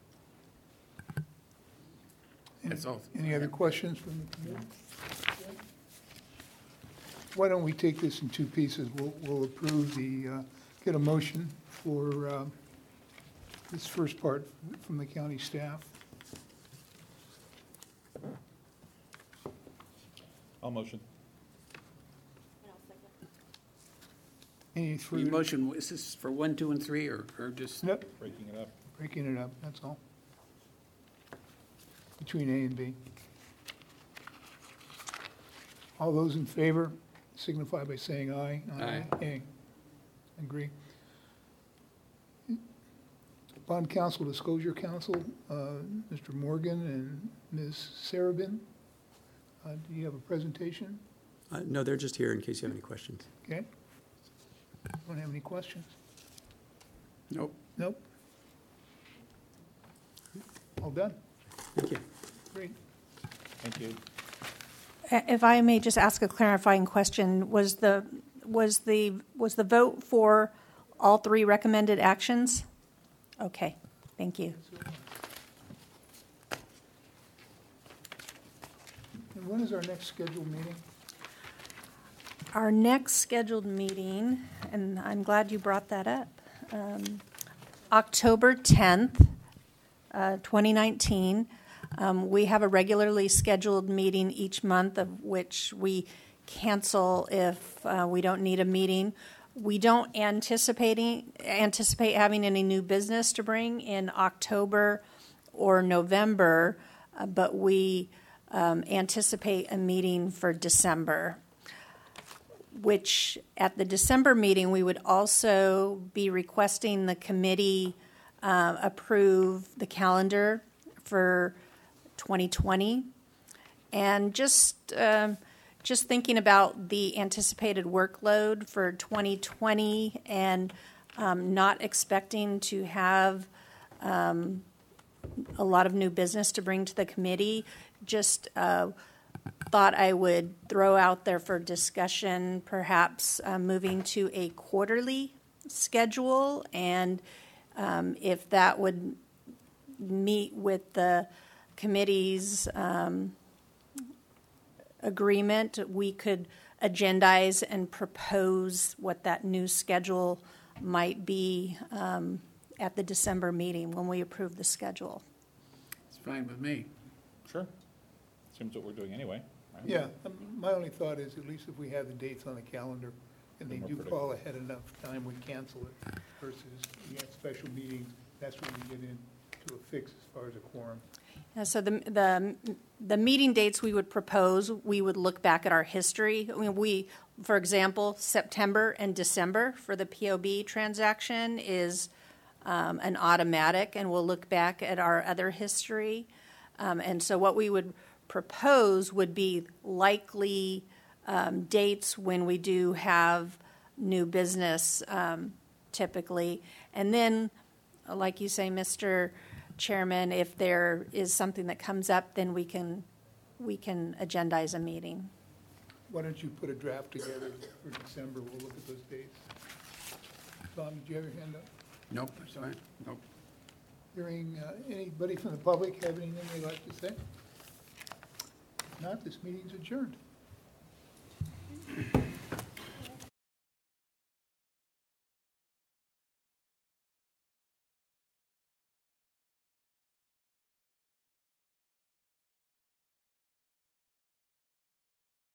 That's all. Any other questions from the committee? Why don't we take this in two pieces? We'll, we'll approve the, uh, get a motion for uh, this first part from the county staff. I'll motion. Any Your further? motion, is this for one, two, and three, or, or just? Yep, Breaking it up. breaking it up, that's all. Between A and B. All those in favor signify by saying aye. Aye. Aye. Agree. Bond Counsel, Disclosure Counsel, uh, Mister Morgan and Miz Sarabin. Uh, Do you have a presentation? Uh, No, they're just here in case you have any questions. Okay. Don't have any questions? Nope. Nope. All done? Thank you. Great. Thank you. If I may just ask a clarifying question, was the, was the, was the vote for all three recommended actions? Okay, thank you. And when is our next scheduled meeting? Our next scheduled meeting, and I'm glad you brought that up, um, October tenth, uh, twenty nineteen. Um, we have a regularly scheduled meeting each month, of which we cancel if uh, we don't need a meeting. We don't anticipating anticipate having any new business to bring in October or November, uh, but we um, anticipate a meeting for December, which at the December meeting, we would also be requesting the committee uh, approve the calendar for twenty twenty. And just, um, just thinking about the anticipated workload for twenty twenty and um, not expecting to have um, a lot of new business to bring to the committee, just uh, thought I would throw out there for discussion, perhaps uh, moving to a quarterly schedule, and um, if that would meet with the committee's um, agreement, we could agendize and propose what that new schedule might be um, at the December meeting when we approve the schedule. It's fine with me. Sure. Seems what we're doing anyway, right? Yeah, um, my only thought is, at least if we have the dates on the calendar, and they Then we're do predictable. fall ahead enough time, we cancel it, versus we have special meetings, that's when we get into a fix as far as a quorum. Yeah, so the, the, the meeting dates we would propose, we would look back at our history. I mean, we, for example, September and December for the P O B transaction is um, an automatic, and we'll look back at our other history. Um, and so what we would propose would be likely um, dates when we do have new business um, typically. And then, like you say, Mister Chairman, if there is something that comes up, then we can we can agendize a meeting. Why don't you put a draft together for December, we'll look at those dates. Tom, did you have your hand up? Nope, it's fine. Nope. Hearing, uh, anybody from the public have anything they'd like to say? If not, this meeting's adjourned.